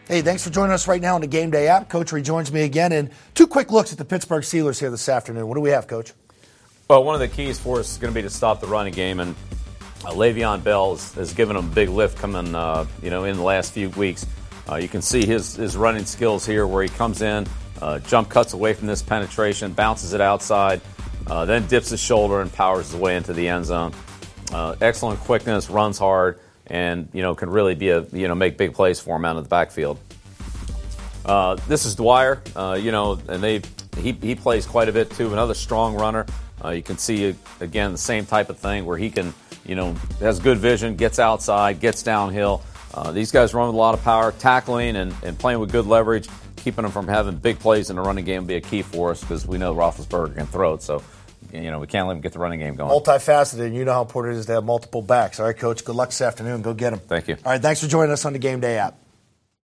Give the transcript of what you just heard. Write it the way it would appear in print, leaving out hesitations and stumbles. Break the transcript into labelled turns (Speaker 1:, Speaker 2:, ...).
Speaker 1: Hey, thanks for joining us right now on the Game Day app. Coach rejoins me again. And 2 quick looks at the Pittsburgh Steelers here this afternoon. What do we have, Coach?
Speaker 2: Well, one of the keys for us is going to be to stop the running game, and Le'Veon Bell has given them a big lift coming, in the last few weeks. You can see his running skills here, where he comes in, jump cuts away from this penetration, bounces it outside, then dips his shoulder and powers his way into the end zone. Excellent quickness, runs hard, and can really be make big plays for him out of the backfield. This is Dwyer, and he plays quite a bit too. Another strong runner. You can see again the same type of thing where he can, has good vision, gets outside, gets downhill. These guys run with a lot of power, tackling and playing with good leverage, keeping them from having big plays in the running game will be a key for us because we know Roethlisberger can throw it. So, we can't let him get the running game going.
Speaker 1: Multifaceted, and you know how important it is to have multiple backs. All right, Coach, good luck this afternoon. Go get them.
Speaker 2: Thank you.
Speaker 1: All right, thanks for joining us on the Game Day app.